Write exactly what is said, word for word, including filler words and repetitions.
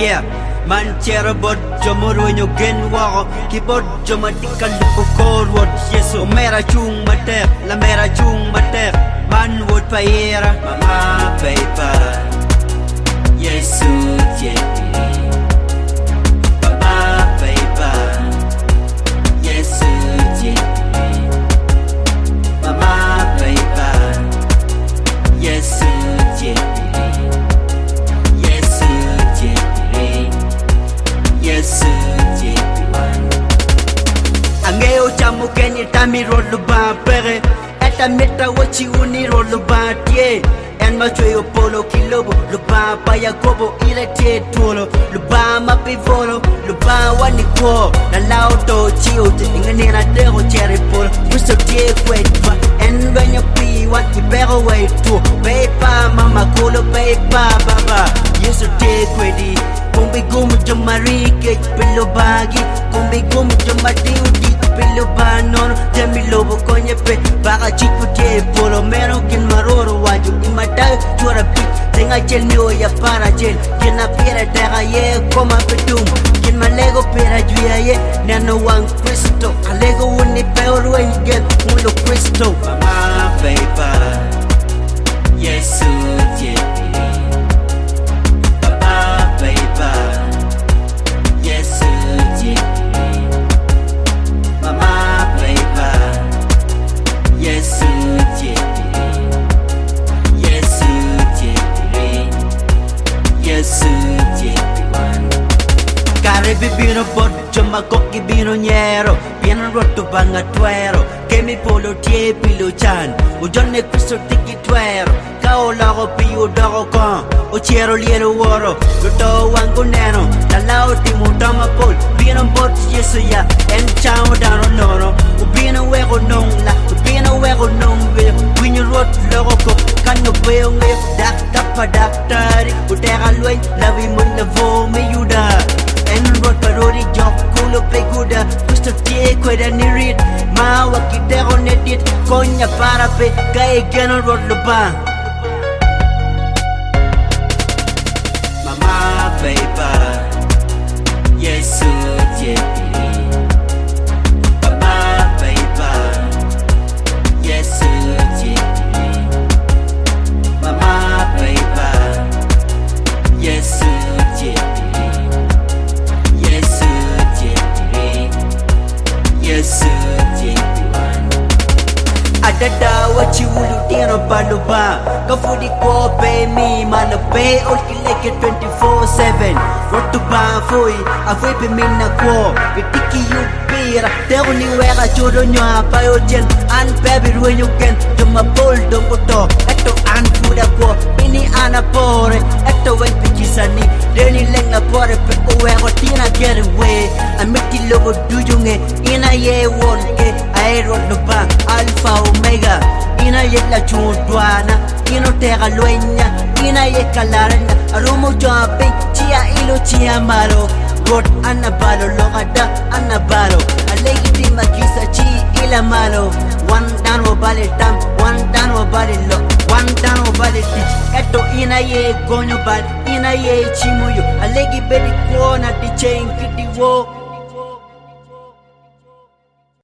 Yeah, man chera bot jomoro nyo gen wako kibot jomatika lupo cold word yeso mera chung matek la mera chung matek man would paira mama paper yesu jepi mama paper yesu jepi mama paper yesu jepi Angeo chamu kenye tami rolo ba pere Eta meta wachi uni rolo ba tie En machwe yo polo kilobo Luba pa yakobo ile tie tuolo Luba mapi volo Luba wani kwa Na lao to chio te ingani na dero cherry polo Wisto tie kwetwa En venyo piwa Ibero way tu Pepa mama kulo pepa baba Yeso tie kwedi Kumbi gumu jomari ke pilo bagi Kumbi gumu jomari uti pilo banono Jemi lobo konye pe Baka chiku tie polo Mero kin maroro waju Imatayo chura pit Tenga jel miyo ya para jel Kina pira daga ye koma petum Kin malego pira juya ye Nano wang Cristo Alego uni peor wen gen Mulo Cristo Mama paper Yesu jepi Bibino bot choma koki bino nyero Piano roto banga tuero Kemi polo tie pilo chan Ujone Cristo tiki tuero Kao lago piyo dago kan O chiero lielo woro Luto wangu neno Lalao timu dama pol Bino bot yeso ya En chamo dano nono Ubino wego nong la Ubino wego nong veo Winyo rot logo ko Kano veo ngayo Dak tapa dak tari Utera luen Lavi munda vo me yuda En rot parori jok kulo peguda Gusto tie kweda ni rit Ma wakidero nedit Konya para pe Kaya geno rot lupa Mama paper Yesu jepi Mama paper Yesu jepi Mama paper Yesu jepi Yesu jepi Adada wachi ulu tino baluba Kafudi ko pe mi malape Olki leke twenty-four seven Rotu ba fui Afui pe mina ko Itiki yu pira Teo ni wera churo nyo Payo jen An baby ruwe yu ken Juma pol dongo to Eto an fuda ko Ini ana pore Eto wen pikisani Deni leng na pore Pe uwego tina get away Amiti logo dujunge Ina ye won ke Aero no ba Alpha Omega Ina ye la chudwana Ino tega luenya Ina ye kalarana Arumo jumping Chia ilo chia malo God anabalo Logada anabalo Alegi makisa chi ila malo One down wabale tam One down wabale lo One down wabale teach Eto ina ye gonyo bad Ina ye chimuyo Alegi bedi kuona Di chain kiti wo